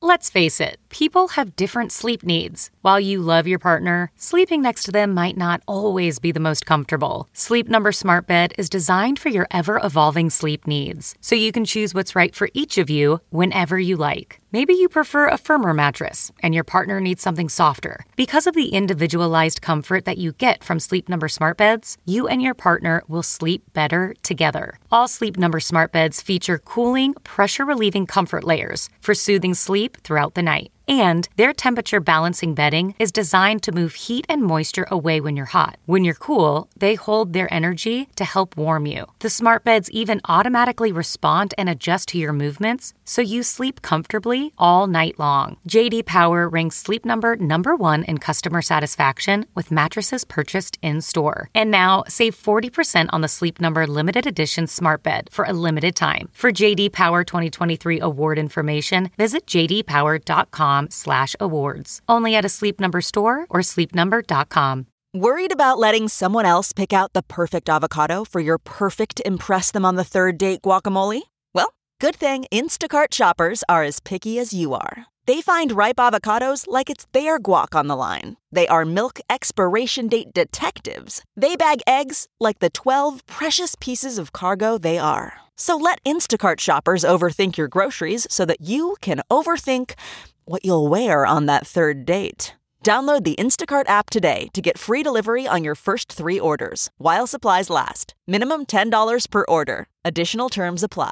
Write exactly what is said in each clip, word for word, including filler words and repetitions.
Let's face it, people have different sleep needs. While you love your partner, sleeping next to them might not always be the most comfortable. Sleep Number Smart Bed is designed for your ever-evolving sleep needs, so you can choose what's right for each of you whenever you like. Maybe you prefer a firmer mattress, and your partner needs something softer. Because of the individualized comfort that you get from Sleep Number Smart Beds, you and your partner will sleep better together. All Sleep Number Smart Beds feature cooling, pressure-relieving comfort layers for soothing sleep throughout the night. And their temperature balancing bedding is designed to move heat and moisture away when you're hot. When you're cool, they hold their energy to help warm you. The smart beds even automatically respond and adjust to your movements, so you sleep comfortably all night long. J D Power ranks Sleep Number number one in customer satisfaction with mattresses purchased in-store. And now, save forty percent on the Sleep Number limited edition smart bed for a limited time. For J D Power twenty twenty-three award information, visit j d power dot com slash awards. Only at a Sleep Number store or sleep number dot com. Worried about letting someone else pick out the perfect avocado for your perfect impress them on the third date guacamole? Well, good thing Instacart shoppers are as picky as you are. They find ripe avocados like it's their guac on the line. They are milk expiration date detectives. They bag eggs like the twelve precious pieces of cargo they are. So let Instacart shoppers overthink your groceries so that you can overthink what you'll wear on that third date. Download the Instacart app today to get free delivery on your first three orders, while supplies last. Minimum ten dollars per order. Additional terms apply.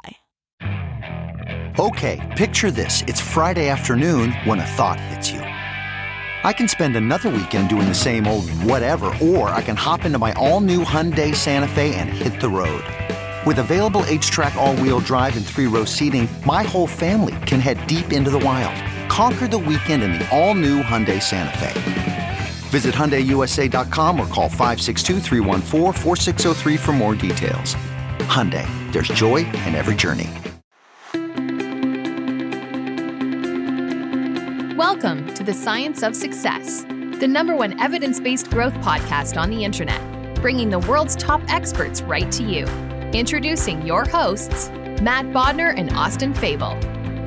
Okay, picture this. It's Friday afternoon when a thought hits you. I can spend another weekend doing the same old whatever, or I can hop into my all-new Hyundai Santa Fe and hit the road. With available H-Track all-wheel drive and three-row seating, my whole family can head deep into the wild. Conquer the weekend in the all-new Hyundai Santa Fe. Visit Hyundai U S A dot com or call five six two, three one four, four six zero three for more details. Hyundai, there's joy in every journey. Welcome to the Science of Success, the number one evidence-based growth podcast on the internet, bringing the world's top experts right to you. Introducing your hosts, Matt Bodner and Austin Fable.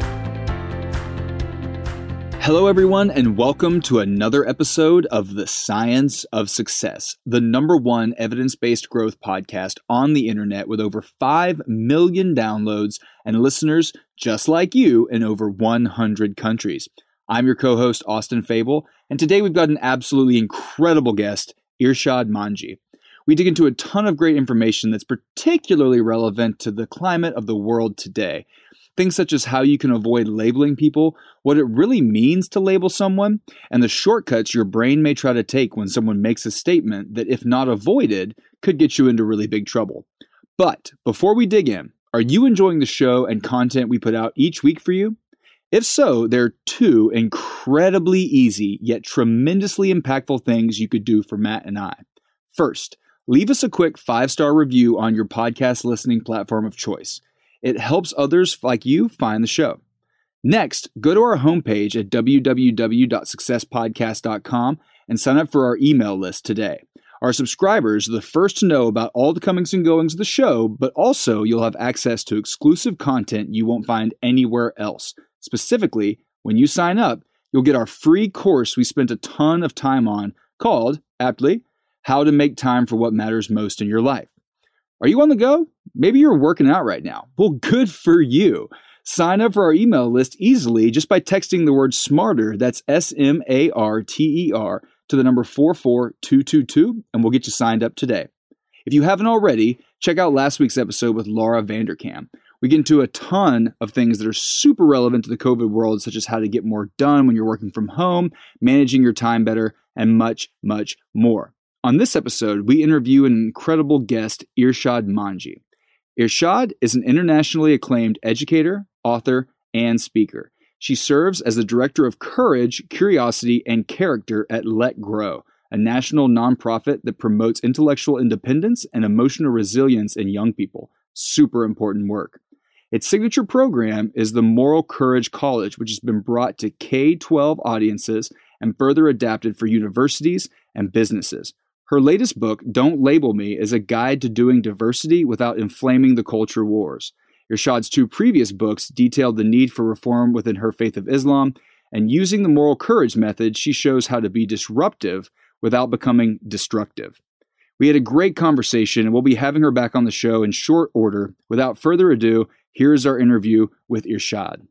Hello, everyone, and welcome to another episode of The Science of Success, the number one evidence-based growth podcast on the internet with over five million downloads and listeners just like you in over one hundred countries. I'm your co-host, Austin Fable, and today we've got an absolutely incredible guest, Irshad Manji. We dig into a ton of great information that's particularly relevant to the climate of the world today. Things such as how you can avoid labeling people, what it really means to label someone, and the shortcuts your brain may try to take when someone makes a statement that, if not avoided, could get you into really big trouble. But before we dig in, are you enjoying the show and content we put out each week for you? If so, there are two incredibly easy yet tremendously impactful things you could do for Matt and I. First, leave us a quick five-star review on your podcast listening platform of choice. It helps others like you find the show. Next, go to our homepage at w w w dot success podcast dot com and sign up for our email list today. Our subscribers are the first to know about all the comings and goings of the show, but also you'll have access to exclusive content you won't find anywhere else. Specifically, when you sign up, you'll get our free course we spent a ton of time on called, aptly, How to Make Time for What Matters Most in Your Life. Are you on the go? Maybe you're working out right now. Well, good for you. Sign up for our email list easily just by texting the word SMARTER, that's S M A R T E R, to the number four four two two two, and we'll get you signed up today. If you haven't already, check out last week's episode with Laura Vanderkam. We get into a ton of things that are super relevant to the COVID world, such as how to get more done when you're working from home, managing your time better, and much, much more. On this episode, we interview an incredible guest, Irshad Manji. Irshad is an internationally acclaimed educator, author, and speaker. She serves as the Director of Courage, Curiosity, and Character at Let Grow, a national nonprofit that promotes intellectual independence and emotional resilience in young people. Super important work. Its signature program is the Moral Courage College, which has been brought to K through twelve audiences and further adapted for universities and businesses. Her latest book, Don't Label Me, is a guide to doing diversity without inflaming the culture wars. Irshad's two previous books detailed the need for reform within her faith of Islam, and using the moral courage method, she shows how to be disruptive without becoming destructive. We had a great conversation, and we'll be having her back on the show in short order. Without further ado, here's our interview with Irshad.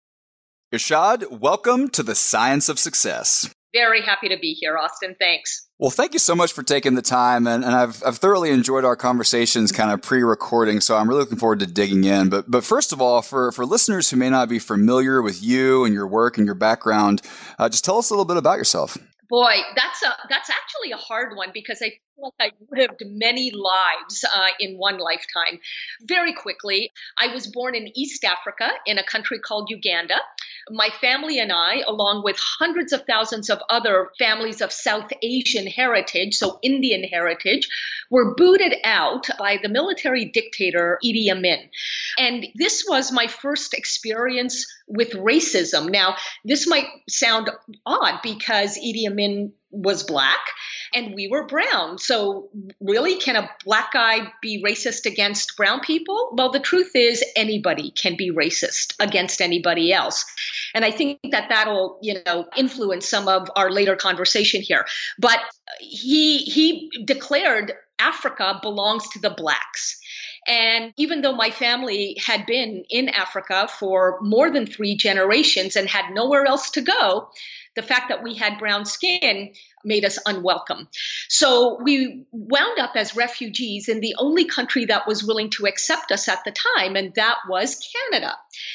Irshad, welcome to the Science of Success. Very happy to be here, Austin. Thanks. Well, thank you so much for taking the time, and, and I've I've thoroughly enjoyed our conversations kind of pre-recording, so I'm really looking forward to digging in. But but first of all, for, for listeners who may not be familiar with you and your work and your background, uh, just tell us a little bit about yourself. Boy, that's a that's actually a hard one because I feel like I lived many lives uh, in one lifetime. Very quickly, I was born in East Africa in a country called Uganda. My family and I, along with hundreds of thousands of other families of South Asian heritage, so Indian heritage, were booted out by the military dictator Idi Amin. And this was my first experience with racism. Now, this might sound odd because Idi Amin was black and we were brown. So really, can a black guy be racist against brown people? Well, the truth is anybody can be racist against anybody else. And I think that that'll, you know, influence some of our later conversation here. But he he declared Africa belongs to the blacks. And even though my family had been in Africa for more than three generations and had nowhere else to go, the fact that we had brown skin made us unwelcome. So we wound up as refugees in the only country that was willing to accept us at the time, and that was Canada.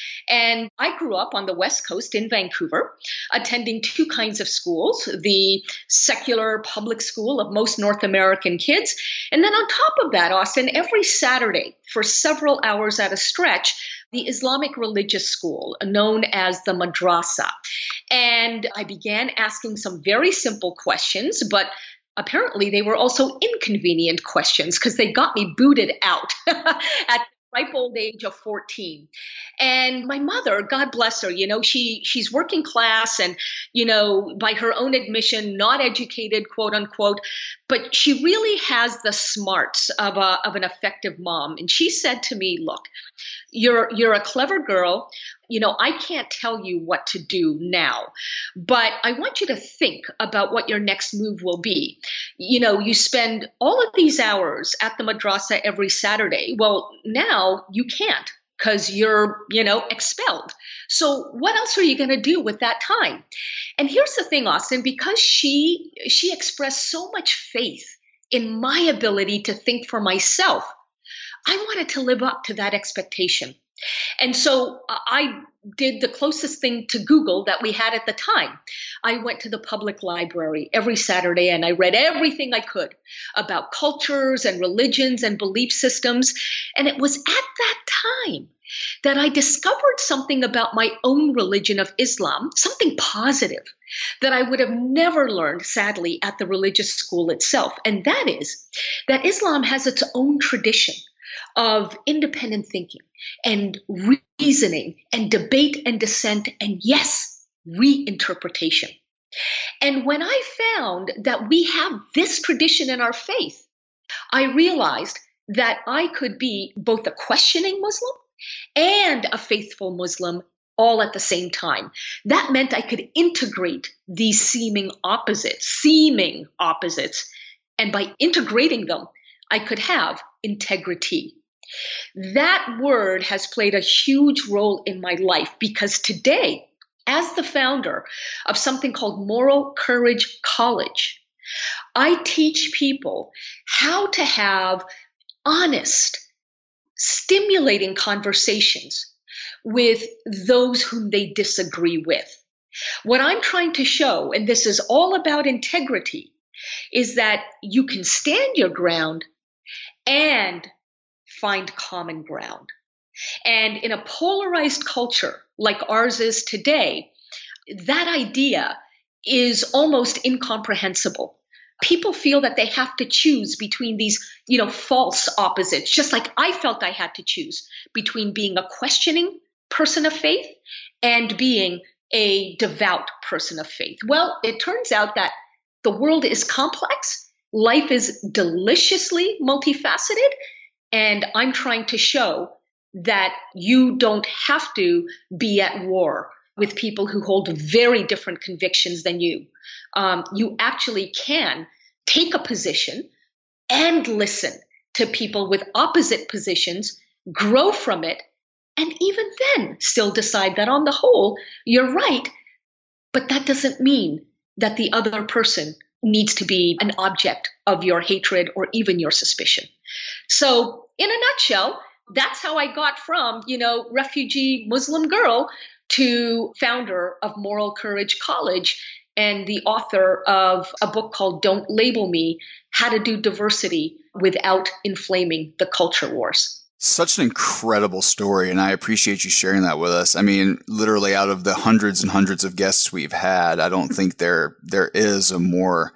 And I grew up on the West Coast in Vancouver, attending two kinds of schools, the secular public school of most North American kids. And then on top of that, Austin, every Saturday for several hours at a stretch, the Islamic religious school known as the madrasa. And I began asking some very simple questions, but apparently they were also inconvenient questions because they got me booted out at ripe old age of fourteen. And my mother, God bless her, you know, she she's working class and, you know, by her own admission, not educated, quote unquote, but she really has the smarts of a of an effective mom. And she said to me, look, you're you're a clever girl. You know, I can't tell you what to do now, but I want you to think about what your next move will be. You know, you spend all of these hours at the madrasa every Saturday. Well, now you can't because you're, you know, expelled. So what else are you going to do with that time? And here's the thing, Austin, because she she expressed so much faith in my ability to think for myself, I wanted to live up to that expectation. And so I did the closest thing to Google that we had at the time. I went to the public library every Saturday and I read everything I could about cultures and religions and belief systems. And it was at that time that I discovered something about my own religion of Islam, something positive that I would have never learned, sadly, at the religious school itself. And that is that Islam has its own tradition of independent thinking and reasoning and debate and dissent and, yes, reinterpretation. And when I found that we have this tradition in our faith, I realized that I could be both a questioning Muslim and a faithful Muslim all at the same time. That meant I could integrate these seeming opposites, seeming opposites, and by integrating them, I could have integrity. That word has played a huge role in my life because today, as the founder of something called Moral Courage College, I teach people how to have honest, stimulating conversations with those whom they disagree with. What I'm trying to show, and this is all about integrity, is that you can stand your ground and find common ground. And in a polarized culture like ours is today, that idea is almost incomprehensible. People feel that they have to choose between these, you know, false opposites, just like I felt I had to choose between being a questioning person of faith and being a devout person of faith. Well, it turns out that the world is complex. Life is deliciously multifaceted. And I'm trying to show that you don't have to be at war with people who hold very different convictions than you. Um, you actually can take a position and listen to people with opposite positions, grow from it, and even then still decide that on the whole, you're right. But that doesn't mean that the other person needs to be an object of your hatred or even your suspicion. So in a nutshell, that's how I got from, you know, refugee Muslim girl to founder of Moral Courage College and the author of a book called Don't Label Me, How to Do Diversity Without Inflaming the Culture Wars. Such an incredible story, and I appreciate you sharing that with us. I mean, literally out of the hundreds and hundreds of guests we've had, I don't think there there is a more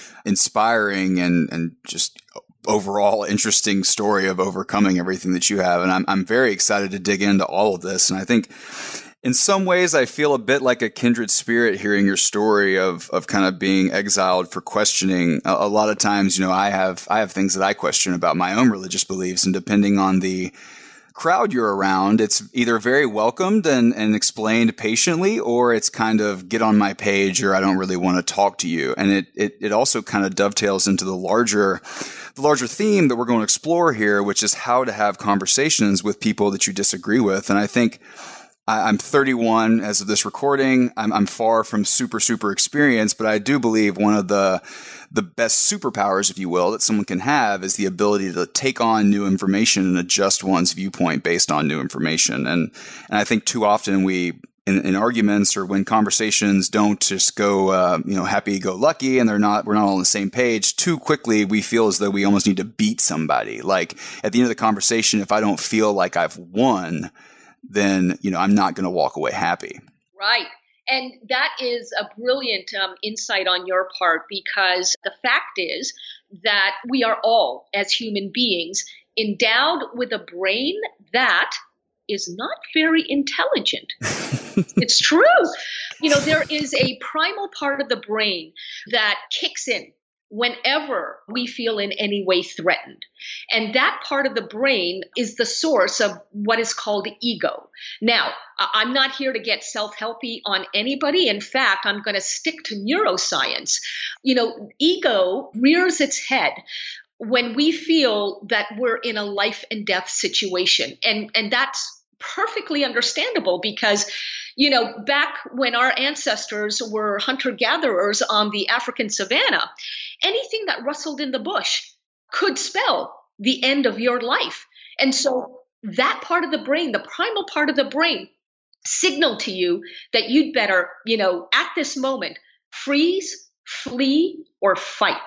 inspiring and, and just overall interesting story of overcoming everything that you have. And I'm I'm very excited to dig into all of this. And I think in some ways, I feel a bit like a kindred spirit hearing your story of of kind of being exiled for questioning. A, a lot of times, you know, I have I have things that I question about my own religious beliefs, and depending on the crowd you're around, it's either very welcomed and, and explained patiently, or it's kind of get on my page, or I don't really want to talk to you. And it it, it also kind of dovetails into the larger the larger theme that we're going to explore here, which is how to have conversations with people that you disagree with. And I think I'm thirty-one as of this recording. I'm, I'm far from super, super experienced, but I do believe one of the the best superpowers, if you will, that someone can have is the ability to take on new information and adjust one's viewpoint based on new information. And and I think too often we, in, in arguments or when conversations don't just go, uh, you know, happy-go-lucky and they're not, we're not all on the same page, too quickly we feel as though we almost need to beat somebody. Like at the end of the conversation, if I don't feel like I've won, then, you know, I'm not going to walk away happy. Right. And that is a brilliant um, insight on your part, because the fact is that we are all, as human beings, endowed with a brain that is not very intelligent. It's true. You know, there is a primal part of the brain that kicks in whenever we feel in any way threatened. And that part of the brain is the source of what is called ego. Now, I'm not here to get self-helpy on anybody. In fact, I'm going to stick to neuroscience. You know, ego rears its head when we feel that we're in a life and death situation. And, and that's perfectly understandable because, you know, back when our ancestors were hunter-gatherers on the African savanna, anything that rustled in the bush could spell the end of your life. And so that part of the brain, the primal part of the brain, signaled to you that you'd better, you know, at this moment, freeze, flee, or fight.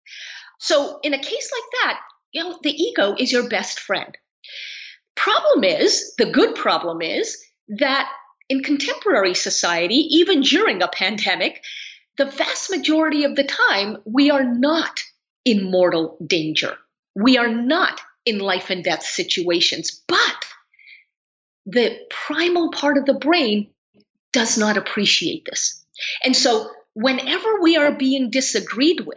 So in a case like that, you know, the ego is your best friend. Problem is, the good problem is that in contemporary society, even during a pandemic, the vast majority of the time, we are not in mortal danger. We are not in life and death situations, but the primal part of the brain does not appreciate this. And so whenever we are being disagreed with,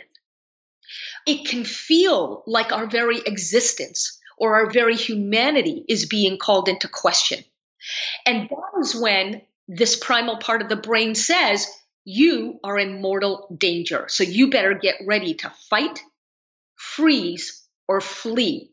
it can feel like our very existence or our very humanity is being called into question. And that is when this primal part of the brain says, you are in mortal danger. So you better get ready to fight, freeze, or flee.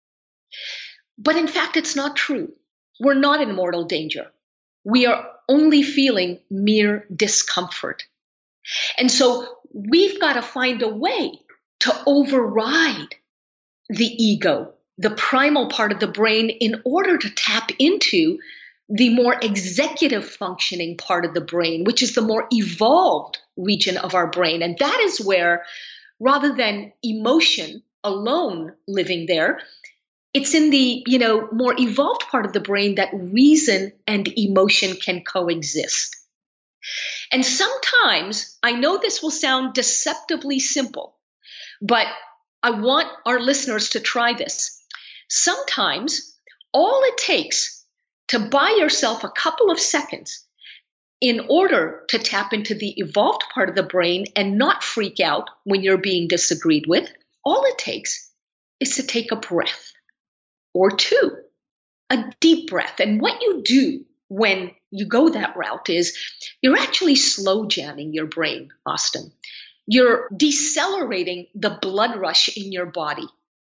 But in fact, it's not true. We're not in mortal danger. We are only feeling mere discomfort. And so we've got to find a way to override the ego, the primal part of the brain, in order to tap into the more executive functioning part of the brain, which is the more evolved region of our brain. And that is where, rather than emotion alone living there, it's in the, you know, more evolved part of the brain that reason and emotion can coexist. And sometimes, I know this will sound deceptively simple, but I want our listeners to try this. Sometimes all it takes to buy yourself a couple of seconds in order to tap into the evolved part of the brain and not freak out when you're being disagreed with, all it takes is to take a breath or two, a deep breath. And what you do when you go that route is you're actually slow jamming your brain, Austin. You're decelerating the blood rush in your body.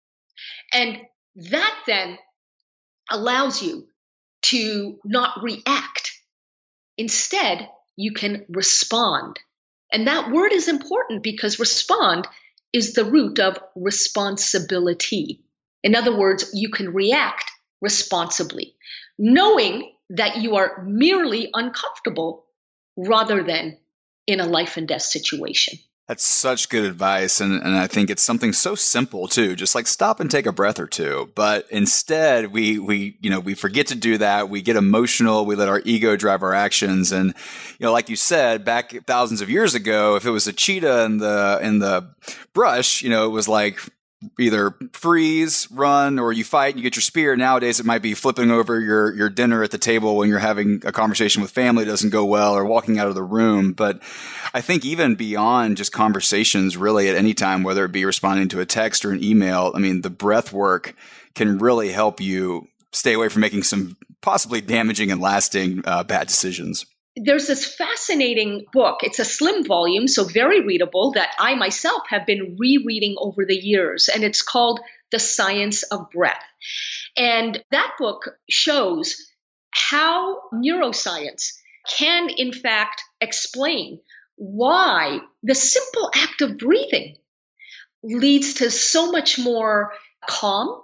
And that then allows you to not react. Instead, you can respond. And that word is important because respond is the root of responsibility. In other words, you can react responsibly, knowing that you are merely uncomfortable rather than in a life and death situation. That's such good advice. And, and I think it's something so simple too, just like stop and take a breath or two. But instead we, we, you know, we forget to do that. We get emotional. We let our ego drive our actions. And, you know, like you said, back thousands of years ago, if it was a cheetah in the, in the brush, you know, it was like, either freeze, run, or you fight and you get your spear. Nowadays, it might be flipping over your, your dinner at the table when you're having a conversation with family doesn't go well, or walking out of the room. But I think even beyond just conversations, really at any time, whether it be responding to a text or an email, I mean, the breath work can really help you stay away from making some possibly damaging and lasting uh, bad decisions. There's this fascinating book. It's a slim volume, so very readable, that I myself have been rereading over the years, and it's called The Science of Breath. And that book shows how neuroscience can, in fact, explain why the simple act of breathing leads to so much more calm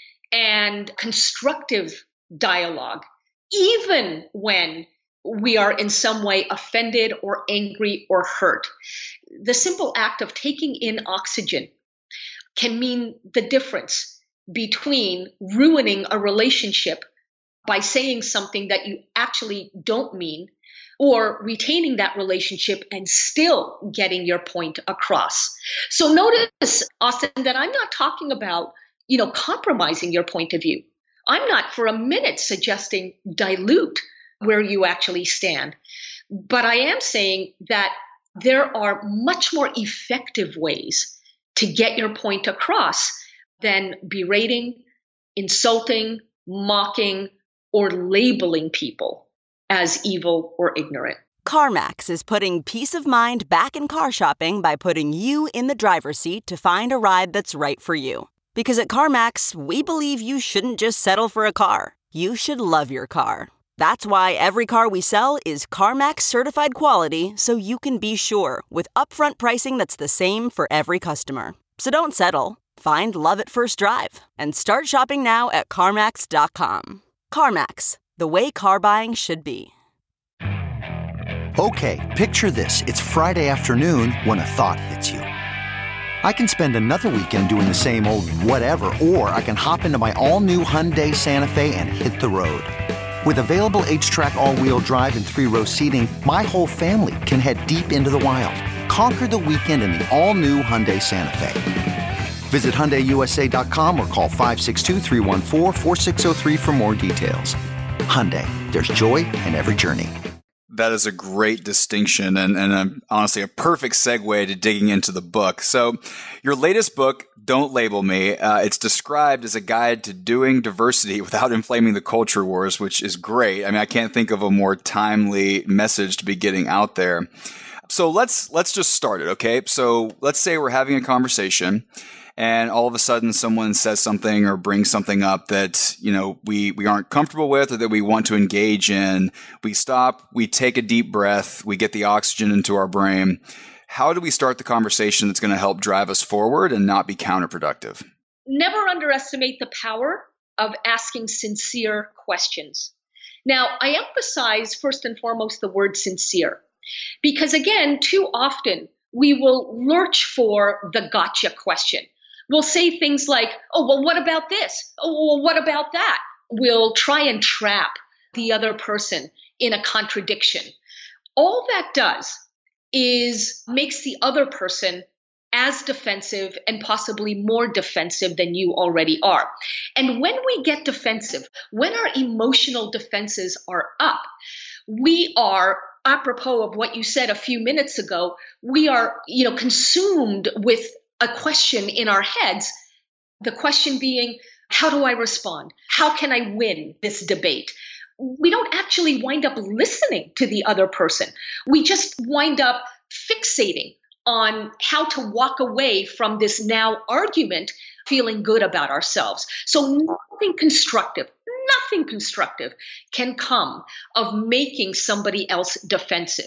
and constructive dialogue, even when we are in some way offended or angry or hurt. The simple act of taking in oxygen can mean the difference between ruining a relationship by saying something that you actually don't mean, or retaining that relationship and still getting your point across. So notice, Austin, that I'm not talking about, you know, compromising your point of view. I'm not for a minute suggesting dilute where you actually stand. But I am saying that there are much more effective ways to get your point across than berating, insulting, mocking, or labeling people as evil or ignorant. CarMax is putting peace of mind back in car shopping by putting you in the driver's seat to find a ride that's right for you. Because at CarMax, we believe you shouldn't just settle for a car. You should love your car. That's why every car we sell is CarMax certified quality, so you can be sure with upfront pricing that's the same for every customer. So don't settle. Find love at first drive and start shopping now at CarMax dot com. CarMax, the way car buying should be. Okay, picture this. It's Friday afternoon when a thought hits you. I can spend another weekend doing the same old whatever, or I can hop into my all-new Hyundai Santa Fe and hit the road. With available H-Track all-wheel drive and three-row seating, my whole family can head deep into the wild. Conquer the weekend in the all-new Hyundai Santa Fe. Visit Hyundai U S A dot com or call five six two, three one four, four six zero three for more details. Hyundai, there's joy in every journey. That is a great distinction and, and um, honestly a perfect segue to digging into the book. So your latest book, Don't Label Me, uh, it's described as a guide to doing diversity without inflaming the culture wars, which is great. I mean, I can't think of a more timely message to be getting out there. So let's let's just start it, okay? So let's say we're having a conversation and all of a sudden someone says something or brings something up that, you know, we, we aren't comfortable with or that we want to engage in. We stop, we take a deep breath, we get the oxygen into our brain. How do we start the conversation that's going to help drive us forward and not be counterproductive? Never underestimate the power of asking sincere questions. Now, I emphasize first and foremost the word sincere, because again, too often we will lurch for the gotcha question. We'll say things like, oh, well, what about this? Oh, well, what about that? We'll try and trap the other person in a contradiction. All that does is makes the other person as defensive and possibly more defensive than you already are. And when we get defensive, when our emotional defenses are up, we are, apropos of what you said a few minutes ago, we are, you know, consumed with a question in our heads, the question being, How do I respond? How can I win this debate? We don't actually wind up listening to the other person. We just wind up fixating on how to walk away from this now argument, feeling good about ourselves. So nothing constructive, nothing constructive can come of making somebody else defensive.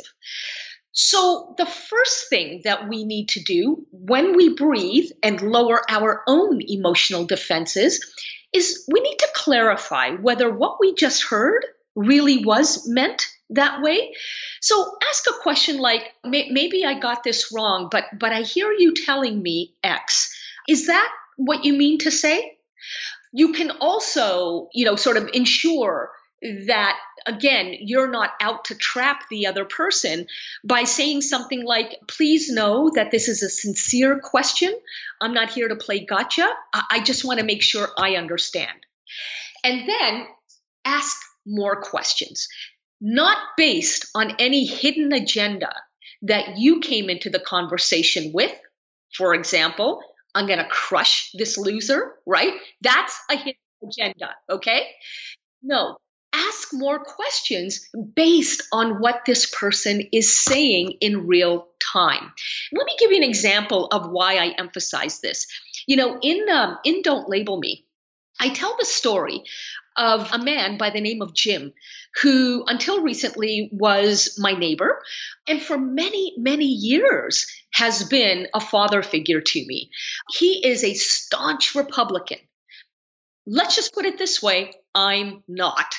So the first thing that we need to do when we breathe and lower our own emotional defenses is we need to clarify whether what we just heard really was meant that way. So ask a question like, maybe I got this wrong, but but I hear you telling me X. Is that what you mean to say? You can also, you know, sort of ensure that, again, you're not out to trap the other person by saying something like, please know that this is a sincere question. I'm not here to play gotcha. I just want to make sure I understand. And then ask more questions, not based on any hidden agenda that you came into the conversation with. For example, I'm going to crush this loser, right? That's a hidden agenda, okay? No. Ask more questions based on what this person is saying in real time. Let me give you an example of why I emphasize this. You know, in um, in Don't Label Me, I tell the story of a man by the name of Jim, who until recently was my neighbor, and for many, many years has been a father figure to me. He is a staunch Republican. Let's just put it this way, I'm not.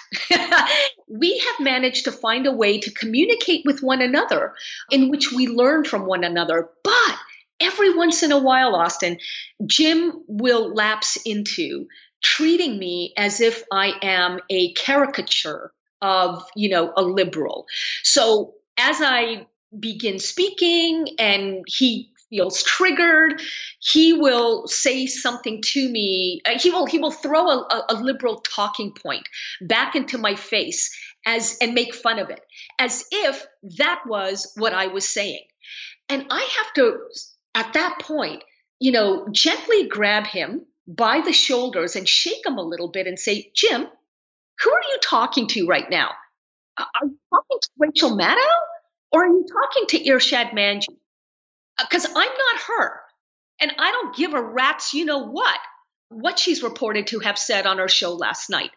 We have managed to find a way to communicate with one another in which we learn from one another. But every once in a while, Austin, Jim will lapse into treating me as if I am a caricature of, you know, a liberal. So as I begin speaking and he feels triggered, he will say something to me. Uh, he will he will throw a, a, a liberal talking point back into my face as and make fun of it, as if that was what I was saying. And I have to, at that point, you know, gently grab him by the shoulders and shake him a little bit and say, Jim, who are you talking to right now? Are you talking to Rachel Maddow or are you talking to Irshad Manji? Because I'm not her, and I don't give a rat's you know what, what she's reported to have said on her show last night.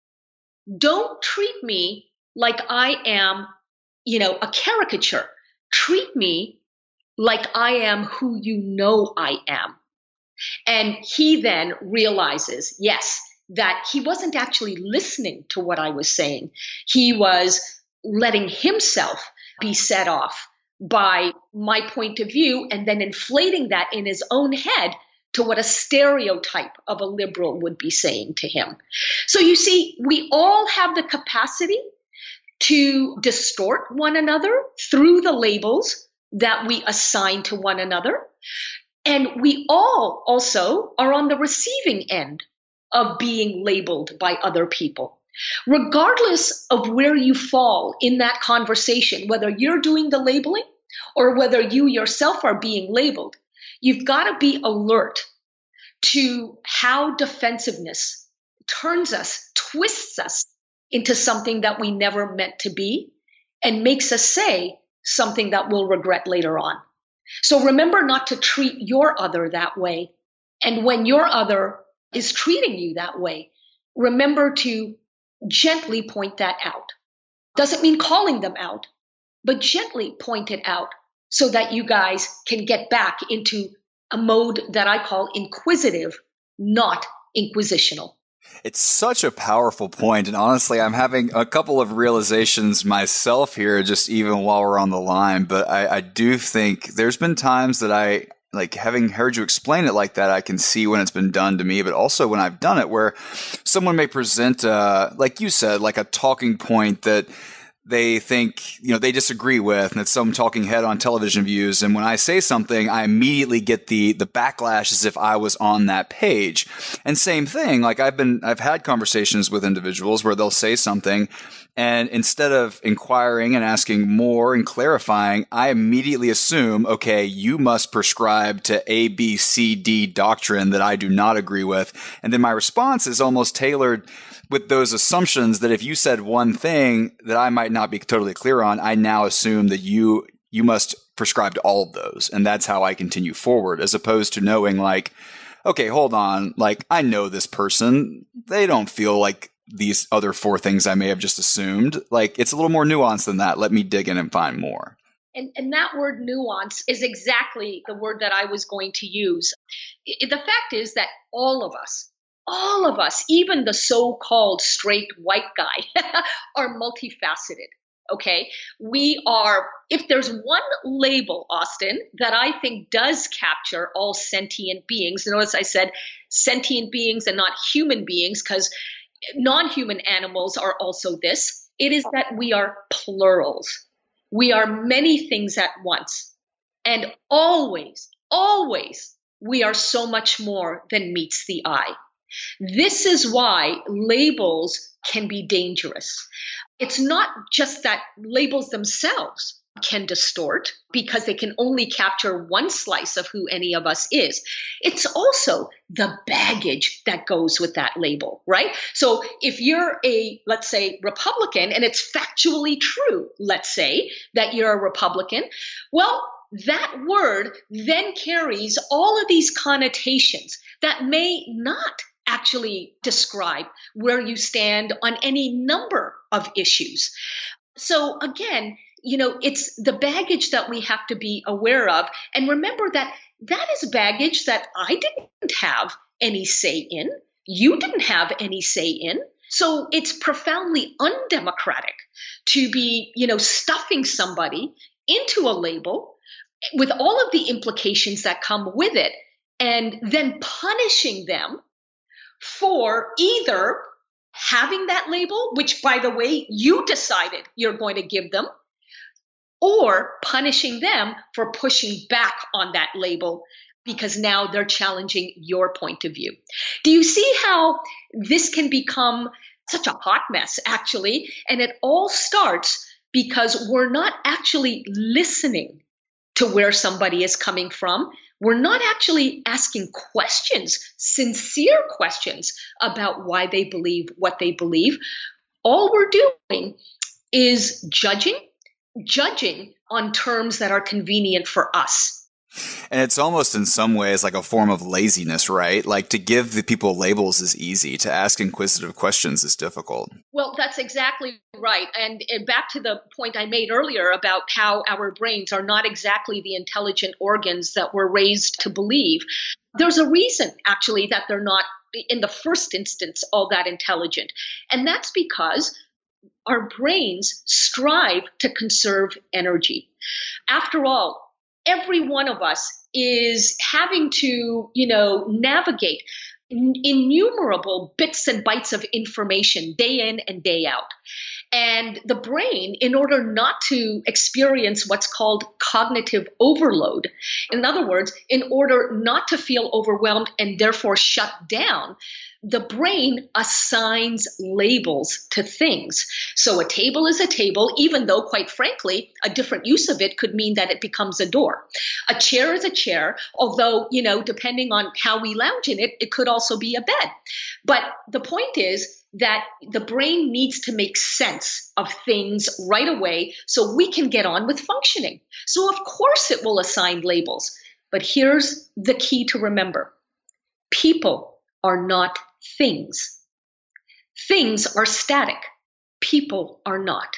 Don't treat me like I am, you know, a caricature. Treat me like I am who you know I am. And he then realizes, yes, that he wasn't actually listening to what I was saying. He was letting himself be set off by my point of view and then inflating that in his own head to what a stereotype of a liberal would be saying to him. So you see, we all have the capacity to distort one another through the labels that we assign to one another. And we all also are on the receiving end of being labeled by other people. Regardless of where you fall in that conversation, whether you're doing the labeling or whether you yourself are being labeled, you've got to be alert to how defensiveness turns us, twists us into something that we never meant to be and makes us say something that we'll regret later on. So remember not to treat your other that way. And when your other is treating you that way, remember to gently point that out. Doesn't mean calling them out, but gently point it out so that you guys can get back into a mode that I call inquisitive, not inquisitional. It's such a powerful point, and honestly, I'm having a couple of realizations myself here, just even while we're on the line, but I, I do think there's been times that I, like having heard you explain it like that, I can see when it's been done to me, but also when I've done it where someone may present, uh, like you said, like a talking point that they think, you know, they disagree with, and it's some talking head on television views. And when I say something, I immediately get the the backlash as if I was on that page. And same thing, like I've been, I've had conversations with individuals where they'll say something, and instead of inquiring and asking more and clarifying, I immediately assume, okay, you must prescribe to A, B, C, D doctrine that I do not agree with. And then my response is almost tailored with those assumptions that if you said one thing that I might not be totally clear on, I now assume that you you must prescribe to all of those. And that's how I continue forward, as opposed to knowing like, okay, hold on, like I know this person. They don't feel like these other four things I may have just assumed. Like it's a little more nuanced than that. Let me dig in and find more. And, and that word nuance is exactly the word that I was going to use. I, the fact is that all of us, all of us, even the so-called straight white guy, are multifaceted. Okay. We are, if there's one label, Austin, that I think does capture all sentient beings, notice I said sentient beings and not human beings, because non-human animals are also this, it is that we are plurals. We are many things at once. And always, always, we are so much more than meets the eye. This is why labels can be dangerous. It's not just that labels themselves can distort because they can only capture one slice of who any of us is. It's also the baggage that goes with that label, right? So if you're a, let's say, Republican, and it's factually true, let's say, that you're a Republican, well, that word then carries all of these connotations that may not actually describe where you stand on any number of issues. So again, you know, it's the baggage that we have to be aware of. And remember that that is baggage that I didn't have any say in. You didn't have any say in. So it's profoundly undemocratic to be, you know, stuffing somebody into a label with all of the implications that come with it, and then punishing them for either having that label, which, by the way, you decided you're going to give them, or punishing them for pushing back on that label because now they're challenging your point of view. Do you see how this can become such a hot mess, actually? And it all starts because we're not actually listening to where somebody is coming from. We're not actually asking questions, sincere questions about why they believe what they believe. All we're doing is judging, judging on terms that are convenient for us. And it's almost in some ways like a form of laziness, right? Like to give the people labels is easy. To ask inquisitive questions is difficult. Well, that's exactly right. And, and back to the point I made earlier about how our brains are not exactly the intelligent organs that we're raised to believe. There's a reason, actually, that they're not, in the first instance, all that intelligent. And that's because our brains strive to conserve energy. After all, every one of us is having to, you know, navigate innumerable bits and bytes of information day in and day out. And the brain, in order not to experience what's called cognitive overload, in other words, in order not to feel overwhelmed and therefore shut down, the brain assigns labels to things. So a table is a table, even though, quite frankly, a different use of it could mean that it becomes a door. A chair is a chair, although, you know, depending on how we lounge in it, it could also be a bed. But the point is that the brain needs to make sense of things right away so we can get on with functioning. So of course it will assign labels. But here's the key to remember. People are not things. Things are static. People are not.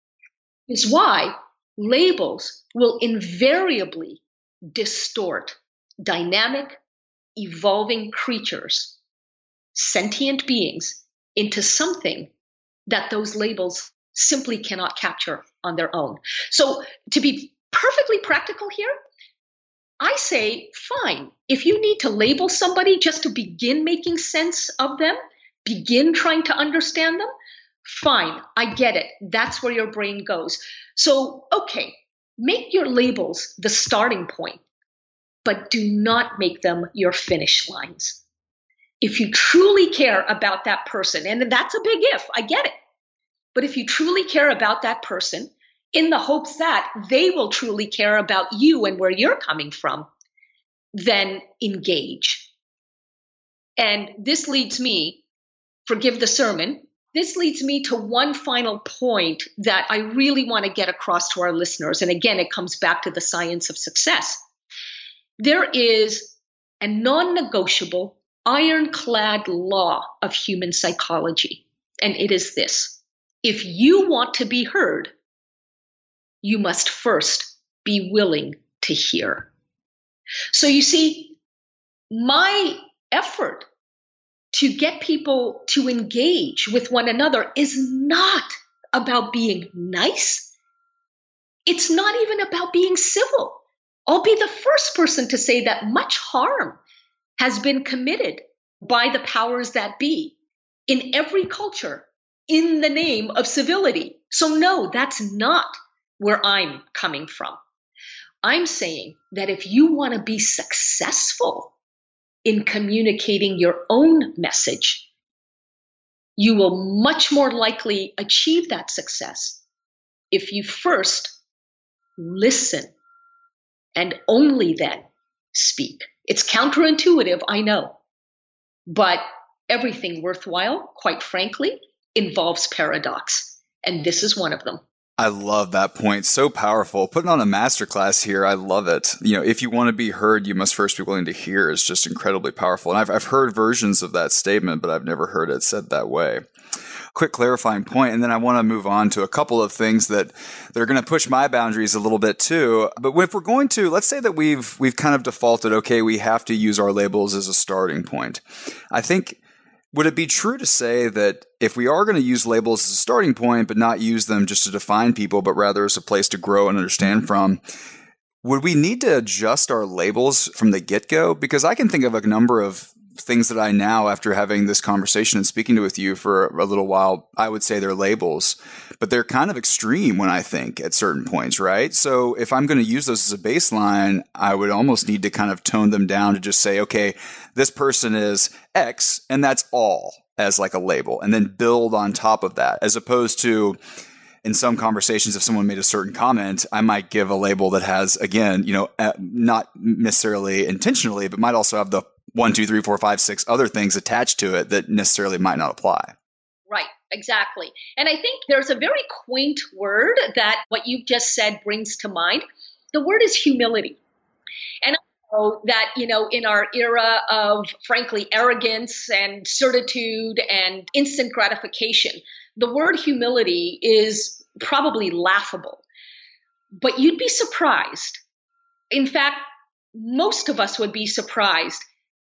Is why labels will invariably distort dynamic, evolving creatures, sentient beings, into something that those labels simply cannot capture on their own. So to be perfectly practical here, I say, fine, if you need to label somebody just to begin making sense of them, begin trying to understand them, Fine, I get it. That's where your brain goes. So, okay, make your labels the starting point, but do not make them your finish lines. If you truly care about that person, and that's a big if, I get it. But if you truly care about that person, in the hopes that they will truly care about you and where you're coming from, then engage. And this leads me, forgive the sermon, this leads me to one final point that I really want to get across to our listeners. And again, it comes back to the science of success. There is a non-negotiable, ironclad law of human psychology, and it is this. If you want to be heard, you must first be willing to hear. So you see, my effort to get people to engage with one another is not about being nice. It's not even about being civil. I'll be the first person to say that much harm has been committed by the powers that be in every culture in the name of civility. So no, that's not where I'm coming from. I'm saying that if you want to be successful in communicating your own message, you will much more likely achieve that success if you first listen and only then speak. It's counterintuitive, I know, but everything worthwhile, quite frankly, involves paradox, and this is one of them. I love that point. So powerful. Putting on a masterclass here. I love it. You know, if you want to be heard, you must first be willing to hear. It's just incredibly powerful. And I've, I've heard versions of that statement, but I've never heard it said that way. Quick clarifying point, and then I want to move on to a couple of things that, that are going to push my boundaries a little bit too. But if we're going to, let's say that we've we've kind of defaulted, okay, we have to use our labels as a starting point. I think, would it be true to say that if we are going to use labels as a starting point, but not use them just to define people, but rather as a place to grow and understand from, would we need to adjust our labels from the get-go? Because I can think of a number of things that I now, after having this conversation and speaking with you for a little while, I would say they're labels, but they're kind of extreme when I think at certain points, right? So if I'm going to use those as a baseline, I would almost need to kind of tone them down to just say, okay, this person is X, and that's all as like a label, and then build on top of that, as opposed to in some conversations, if someone made a certain comment, I might give a label that has, again, you know, uh, not necessarily intentionally, but might also have the one, two, three, four, five, six other things attached to it that necessarily might not apply. Right, exactly. And I think there's a very quaint word that what you've just said brings to mind. The word is humility. And I know that, you know, in our era of, frankly, arrogance and certitude and instant gratification, the word humility is probably laughable. But you'd be surprised. In fact, most of us would be surprised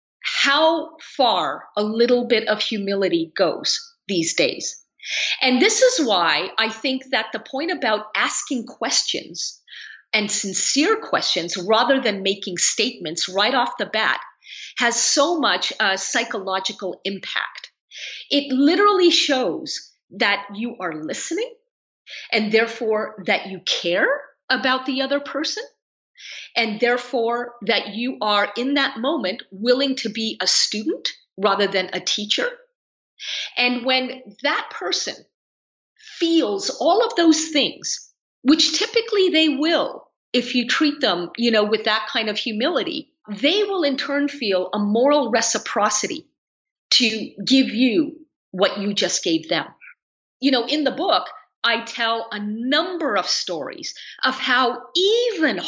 how far a little bit of humility goes these days. And this is why I think that the point about asking questions and sincere questions rather than making statements right off the bat has so much uh, psychological impact. It literally shows that you are listening and therefore that you care about the other person. And therefore, that you are in that moment willing to be a student rather than a teacher. And when that person feels all of those things, which typically they will, if you treat them, you know, with that kind of humility, they will in turn feel a moral reciprocity to give you what you just gave them. You know, in the book, I tell a number of stories of how even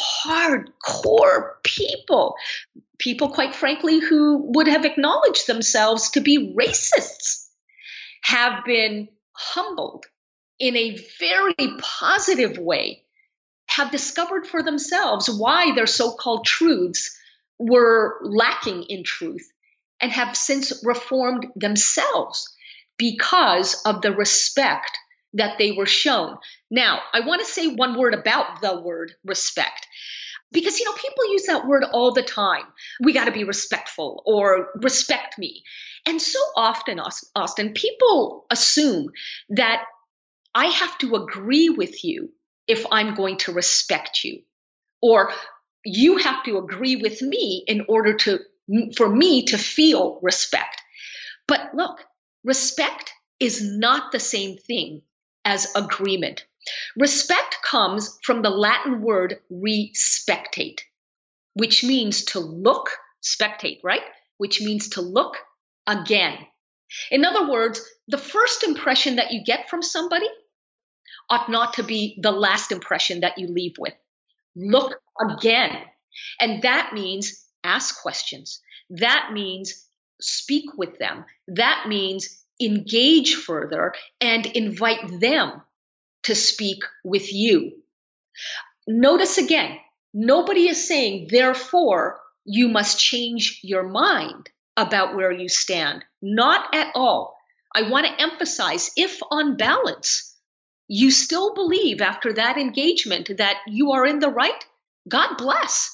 hardcore people, people quite frankly who would have acknowledged themselves to be racists, have been humbled in a very positive way, have discovered for themselves why their so-called truths were lacking in truth, and have since reformed themselves because of the respect that they were shown. Now, I want to say one word about the word respect. Because, you know, people use that word all the time. We got to be respectful or respect me. And so often, Austin, people assume that I have to agree with you if I'm going to respect you, or you have to agree with me in order to, for me to feel respect. But look, respect is not the same thing as agreement. Respect comes from the Latin word respectate, which means to look, spectate, right? Which means to look again. In other words, the first impression that you get from somebody ought not to be the last impression that you leave with. Look again. And that means ask questions. That means speak with them. That means engage further and invite them to speak with you. Notice again, nobody is saying, therefore, you must change your mind about where you stand. Not at all. I want to emphasize, if on balance, you still believe after that engagement that you are in the right, God bless.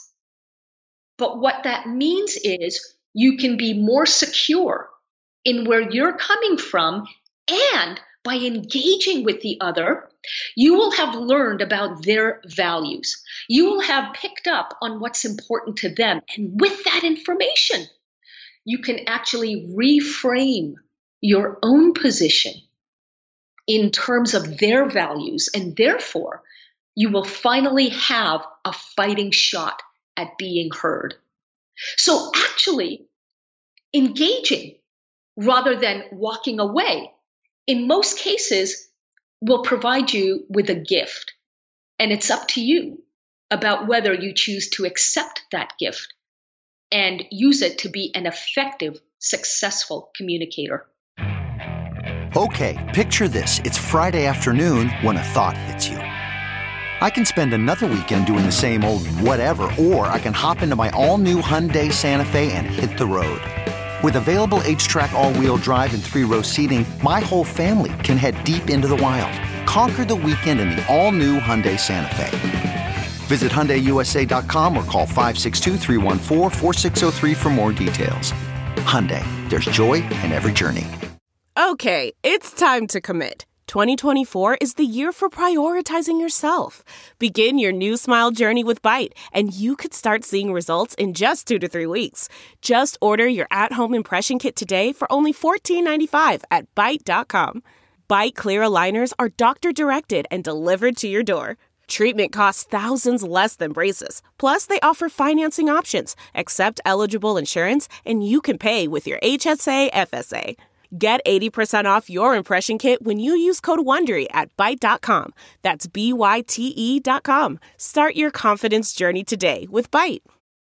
But what that means is you can be more secure in where you're coming from, and by engaging with the other, you will have learned about their values. You will have picked up on what's important to them. And with that information, you can actually reframe your own position in terms of their values. And therefore, you will finally have a fighting shot at being heard. So actually, engaging rather than walking away, in most cases, will provide you with a gift. And it's up to you about whether you choose to accept that gift and use it to be an effective, successful communicator. Okay, picture this. It's Friday afternoon when a thought hits you. I can spend another weekend doing the same old whatever, or I can hop into my all-new Hyundai Santa Fe and hit the road. With available H-Track all-wheel drive and three-row seating, my whole family can head deep into the wild. Conquer the weekend in the all-new Hyundai Santa Fe. Visit Hyundai U S A dot com or call five six two, three one four, four six zero three for more details. Hyundai, there's joy in every journey. Okay, it's time to commit. twenty twenty-four is the year for prioritizing yourself. Begin your new smile journey with Byte, and you could start seeing results in just two to three weeks. Just order your at-home impression kit today for only fourteen ninety-five at byte dot com. Byte clear aligners are doctor-directed and delivered to your door. Treatment costs thousands less than braces. Plus, they offer financing options, accept eligible insurance, and you can pay with your H S A F S A. Get eighty percent off your impression kit when you use code WONDERY at byte dot com. That's B Y T E dot com. Start your confidence journey today with Byte.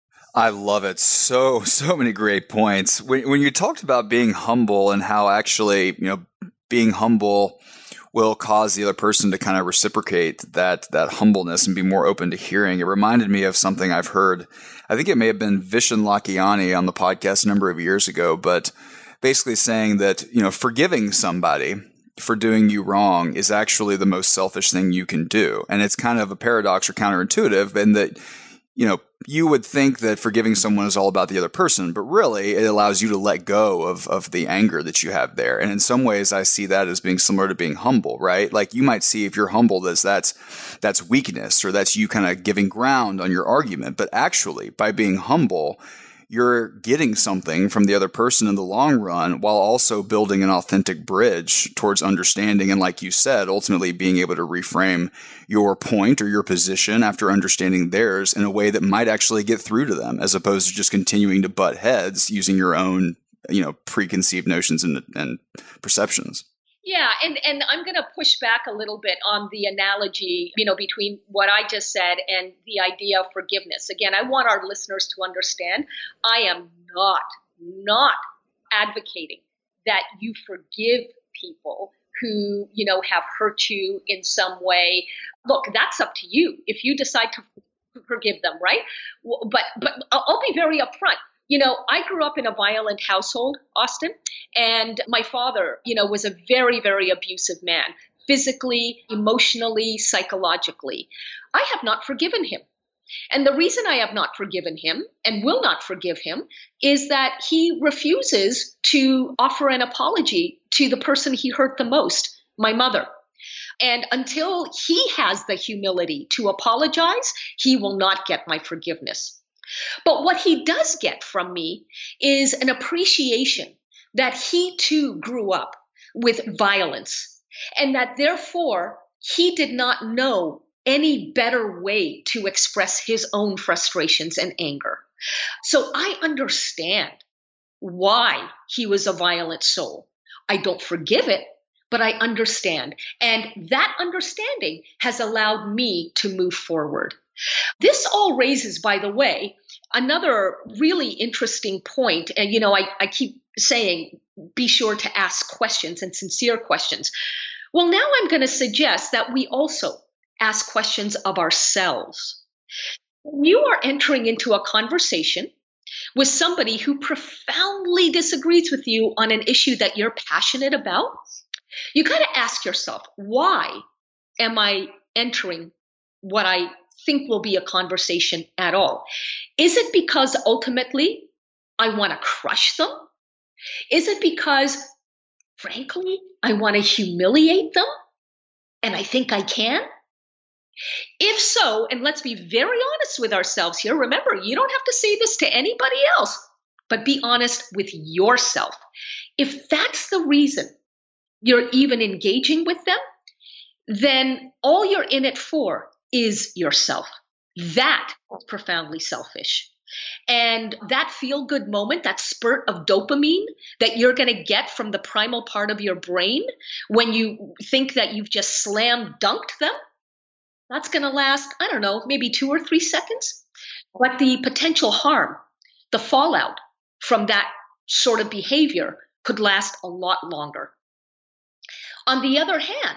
I love it. So, so many great points. When, when you talked about being humble and how actually, you know, being humble will cause the other person to kind of reciprocate that that humbleness and be more open to hearing. It reminded me of something I've heard. I think it may have been Vishen Lakhiani on the podcast a number of years ago, but basically saying that, you know, forgiving somebody for doing you wrong is actually the most selfish thing you can do. And it's kind of a paradox or counterintuitive in that, you know, you would think that forgiving someone is all about the other person, but really it allows you to let go of, of the anger that you have there. And in some ways, I see that as being similar to being humble, right? Like you might see if you're humble as that's, that's weakness or that's you kind of giving ground on your argument. But actually, by being humble, you're getting something from the other person in the long run while also building an authentic bridge towards understanding. And like you said, ultimately being able to reframe your point or your position after understanding theirs in a way that might actually get through to them, as opposed to just continuing to butt heads using your own, you know, preconceived notions and, and perceptions. Yeah, and, and I'm going to push back a little bit on the analogy, you know, between what I just said and the idea of forgiveness. Again, I want our listeners to understand I am not, not advocating that you forgive people who, you know, have hurt you in some way. Look, that's up to you if you decide to forgive them, right? But, but I'll be very upfront. You know, I grew up in a violent household, Austin, and my father, you know, was a very, very abusive man, physically, emotionally, psychologically. I have not forgiven him. And the reason I have not forgiven him and will not forgive him is that he refuses to offer an apology to the person he hurt the most, my mother. And until he has the humility to apologize, he will not get my forgiveness. But what he does get from me is an appreciation that he too grew up with violence, and that therefore he did not know any better way to express his own frustrations and anger. So I understand why he was a violent soul. I don't forgive it, but I understand. And that understanding has allowed me to move forward. This all raises, by the way, another really interesting point. And, you know, I, I keep saying, be sure to ask questions and sincere questions. Well, now I'm going to suggest that we also ask questions of ourselves. When you are entering into a conversation with somebody who profoundly disagrees with you on an issue that you're passionate about, you got to ask yourself, why am I entering what I think will be a conversation at all? Is it because ultimately I want to crush them? Is it because, frankly, I want to humiliate them and I think I can? If so, and let's be very honest with ourselves here, remember, you don't have to say this to anybody else, but be honest with yourself. If that's the reason you're even engaging with them, then all you're in it for is yourself. That is profoundly selfish. And that feel-good moment, that spurt of dopamine that you're going to get from the primal part of your brain when you think that you've just slam dunked them, that's going to last, I don't know, maybe two or three seconds. But the potential harm, the fallout from that sort of behavior could last a lot longer. On the other hand,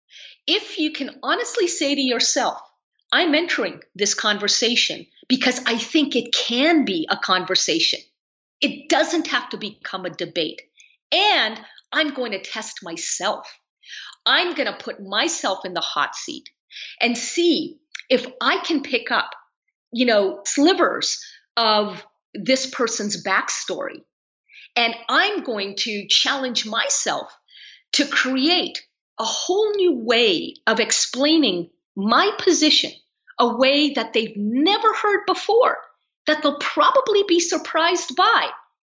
if you can honestly say to yourself, I'm entering this conversation because I think it can be a conversation. It doesn't have to become a debate. And I'm going to test myself. I'm going to put myself in the hot seat and see if I can pick up, you know, slivers of this person's backstory. And I'm going to challenge myself to create a whole new way of explaining my position, a way that they've never heard before, that they'll probably be surprised by.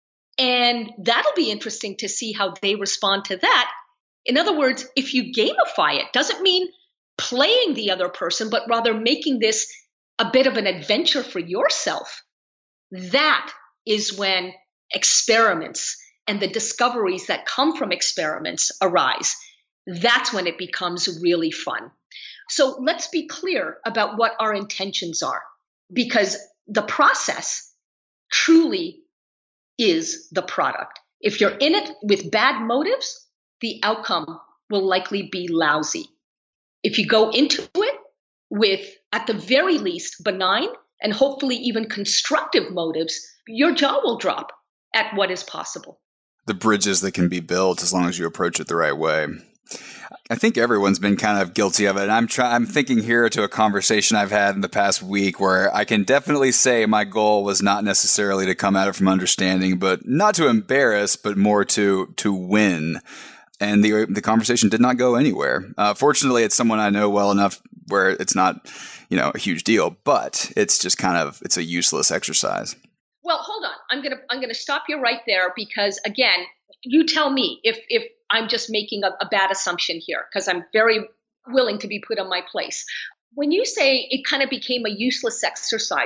And that'll be interesting to see how they respond to that. In other words, if you gamify it, doesn't mean playing the other person, but rather making this a bit of an adventure for yourself. That is when experiments and the discoveries that come from experiments arise. That's when it becomes really fun. So let's be clear about what our intentions are, because the process truly is the product. If you're in it with bad motives, the outcome will likely be lousy. If you go into it with, at the very least, benign and hopefully even constructive motives, your jaw will drop at what is possible. The bridges that can be built as long as you approach it the right way. I think everyone's been kind of guilty of it. I'm trying. I'm thinking here to a conversation I've had in the past week where I can definitely say my goal was not necessarily to come at it from understanding, but not to embarrass, but more to to win. And the the conversation did not go anywhere. Uh, fortunately, it's someone I know well enough where it's not, you know, a huge deal, but it's just kind of it's a useless exercise. Well, hold on. I'm gonna I'm gonna stop you right there because again, you tell me if if I'm just making a, a bad assumption here because I'm very willing to be put on my place. When you say it kind of became a useless exercise,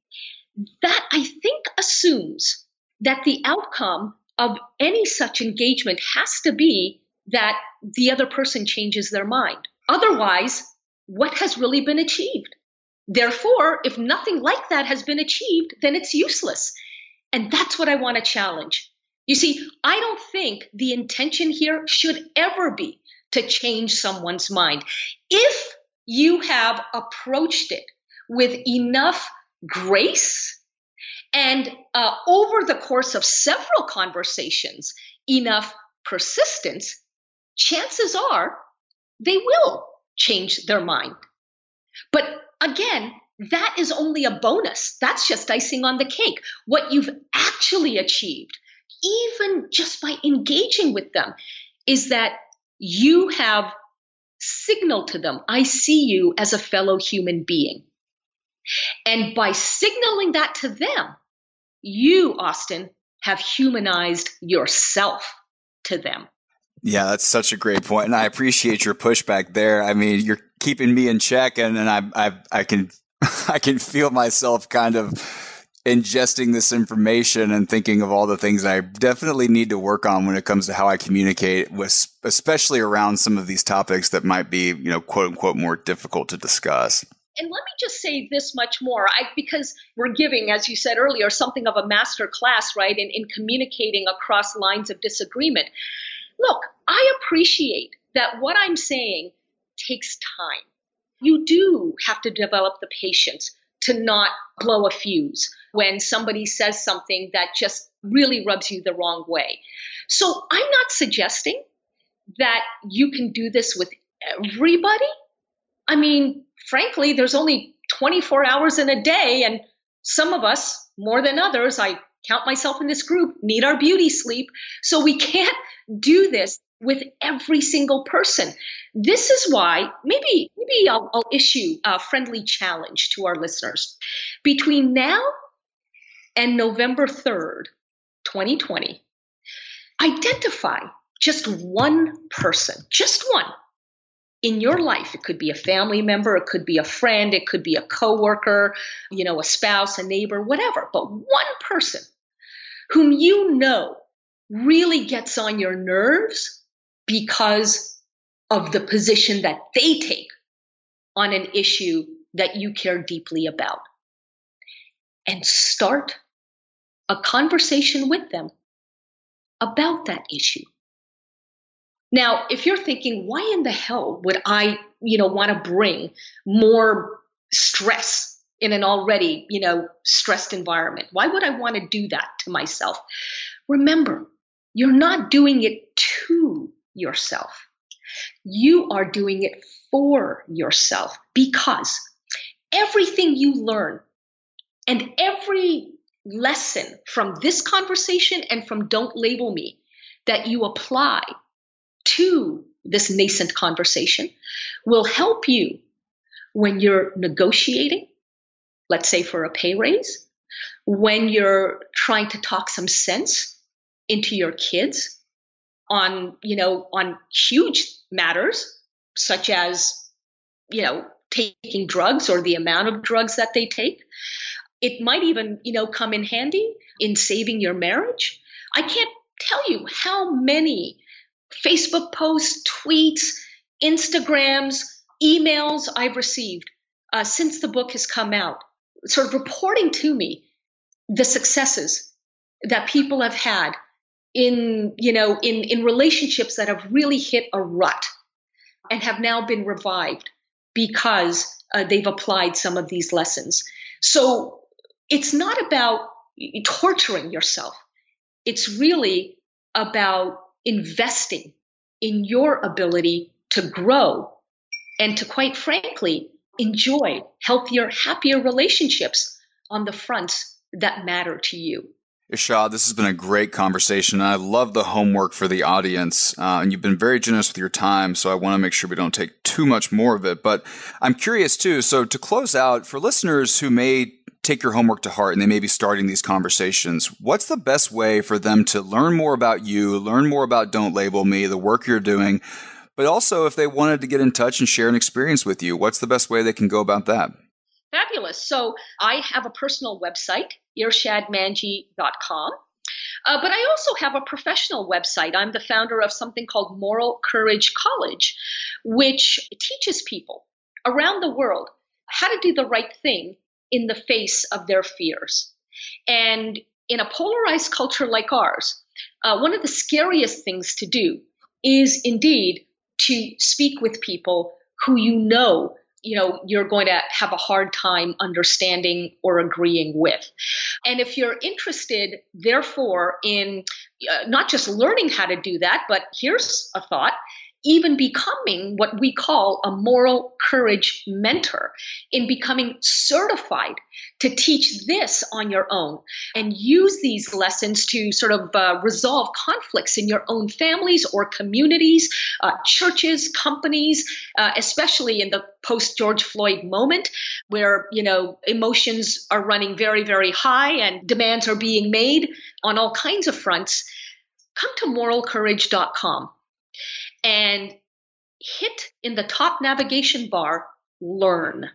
that I think assumes that the outcome of any such engagement has to be that the other person changes their mind. Otherwise, what has really been achieved? Therefore, if nothing like that has been achieved, then it's useless. And that's what I want to challenge. You see, I don't think the intention here should ever be to change someone's mind. If you have approached it with enough grace and uh, over the course of several conversations, enough persistence, chances are they will change their mind. But again, that is only a bonus. That's just icing on the cake. What you've actually achieved, even just by engaging with them, is that you have signaled to them, I see you as a fellow human being. And by signaling that to them, you, Austin, have humanized yourself to them. Yeah, that's such a great point. And I appreciate your pushback there. I mean, you're keeping me in check, and, and I, I, I can, I can feel myself kind of ingesting this information and thinking of all the things I definitely need to work on when it comes to how I communicate with, especially around some of these topics that might be, you know, quote unquote, more difficult to discuss. And let me just say this much more, I, because we're giving, as you said earlier, something of a master class, right, in, in communicating across lines of disagreement. Look, I appreciate that what I'm saying takes time. You do have to develop the patience to not blow a fuse when somebody says something that just really rubs you the wrong way. So I'm not suggesting that you can do this with everybody. I mean, frankly, there's only twenty-four hours in a day, and some of us, more than others, I count myself in this group, need our beauty sleep. So we can't do this with every single person. This is why maybe maybe I'll, I'll issue a friendly challenge to our listeners. Between now and November third, twenty twenty, identify just one person, just one in your life. It could be a family member, it could be a friend, it could be a coworker, you know, a spouse, a neighbor, whatever. But one person whom you know really gets on your nerves because of the position that they take on an issue that you care deeply about. And start a conversation with them about that issue. Now, if you're thinking, why in the hell would I, you know, want to bring more stress in an already, you know, stressed environment? Why would I want to do that to myself? Remember, you're not doing it to yourself. You are doing it for yourself, because everything you learn and every lesson from this conversation and from Don't Label Me that you apply to this nascent conversation will help you when you're negotiating, let's say for a pay raise, when you're trying to talk some sense into your kids on, you know, on huge matters, such as, you know, taking drugs or the amount of drugs that they take. It might even, you know, come in handy in saving your marriage. I can't tell you how many Facebook posts, tweets, Instagrams, emails I've received uh, since the book has come out, sort of reporting to me the successes that people have had in, you know, in, in relationships that have really hit a rut and have now been revived because uh, they've applied some of these lessons. So it's not about torturing yourself. It's really about investing in your ability to grow and to, quite frankly, enjoy healthier, happier relationships on the fronts that matter to you. Ishad, this has been a great conversation. I love the homework for the audience, uh, and you've been very generous with your time, so I want to make sure we don't take too much more of it. But I'm curious, too, so to close out, for listeners who may take your homework to heart and they may be starting these conversations, what's the best way for them to learn more about you, learn more about Don't Label Me, the work you're doing, but also if they wanted to get in touch and share an experience with you, what's the best way they can go about that? Fabulous. So I have a personal website, irshad manji dot com. Uh, but I also have a professional website. I'm the founder of something called Moral Courage College, which teaches people around the world how to do the right thing in the face of their fears. And in a polarized culture like ours, uh, one of the scariest things to do is indeed to speak with people who you know, you know, you're going to have a hard time understanding or agreeing with. And if you're interested, therefore, in uh, not just learning how to do that, but here's a thought, even becoming what we call a moral courage mentor, in becoming certified to teach this on your own and use these lessons to sort of uh, resolve conflicts in your own families or communities, uh, churches, companies, uh, especially in the post-George Floyd moment where, you know, emotions are running very, very high and demands are being made on all kinds of fronts. Come to moral courage dot com. And hit in the top navigation bar, Learn.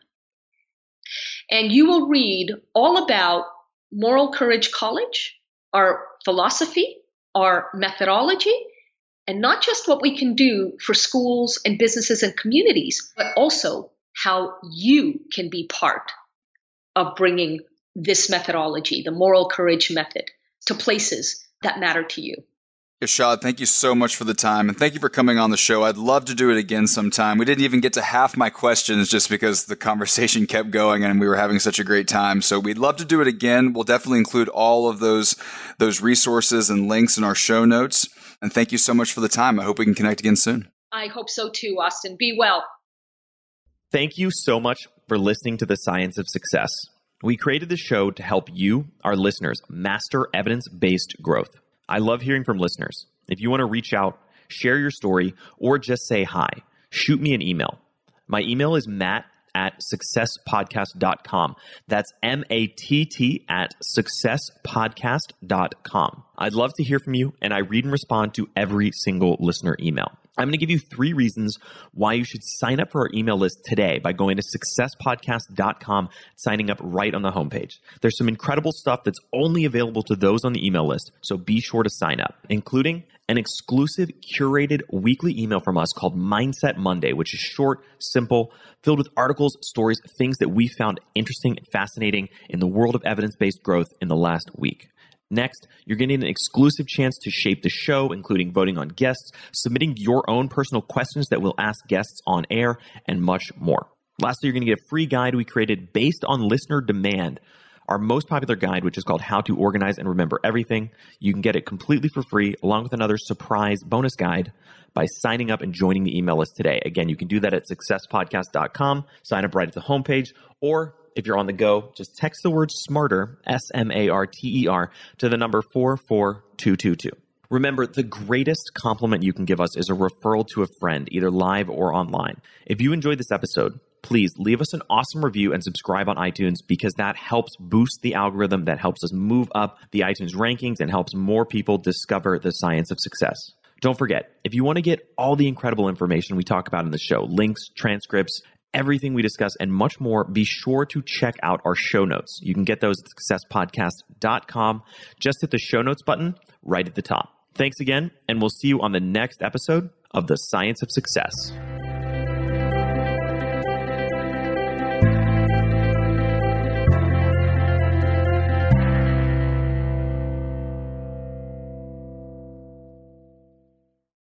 And you will read all about Moral Courage College, our philosophy, our methodology, and not just what we can do for schools and businesses and communities, but also how you can be part of bringing this methodology, the Moral Courage method, to places that matter to you. Ishad, thank you so much for the time, and thank you for coming on the show. I'd love to do it again sometime. We didn't even get to half my questions just because the conversation kept going and we were having such a great time. So we'd love to do it again. We'll definitely include all of those those resources and links in our show notes. And thank you so much for the time. I hope we can connect again soon. I hope so too, Austin. Be well. Thank you so much for listening to The Science of Success. We created this show to help you, our listeners, master evidence-based growth. I love hearing from listeners. If you want to reach out, share your story, or just say hi, shoot me an email. My email is matt at success podcast dot com. That's M A T T at success podcast dot com. I'd love to hear from you, and I read and respond to every single listener email. I'm going to give you three reasons why you should sign up for our email list today by going to success podcast dot com, signing up right on the homepage. There's some incredible stuff that's only available to those on the email list, so be sure to sign up, including an exclusive curated weekly email from us called Mindset Monday, which is short, simple, filled with articles, stories, things that we found interesting and fascinating in the world of evidence-based growth in the last week. Next, you're getting an exclusive chance to shape the show, including voting on guests, submitting your own personal questions that we'll ask guests on air, and much more. Lastly, you're going to get a free guide we created based on listener demand, our most popular guide, which is called How to Organize and Remember Everything. You can get it completely for free, along with another surprise bonus guide by signing up and joining the email list today. Again, you can do that at success podcast dot com, sign up right at the homepage, or if you're on the go, just text the word SMARTER, S M A R T E R, to the number four four two two two. Remember, the greatest compliment you can give us is a referral to a friend, either live or online. If you enjoyed this episode, please leave us an awesome review and subscribe on iTunes, because that helps boost the algorithm, that helps us move up the iTunes rankings and helps more people discover the science of success. Don't forget, if you want to get all the incredible information we talk about in the show, links, transcripts, everything we discuss, and much more, be sure to check out our show notes. You can get those at success podcast dot com. Just hit the show notes button right at the top. Thanks again, and we'll see you on the next episode of The Science of Success.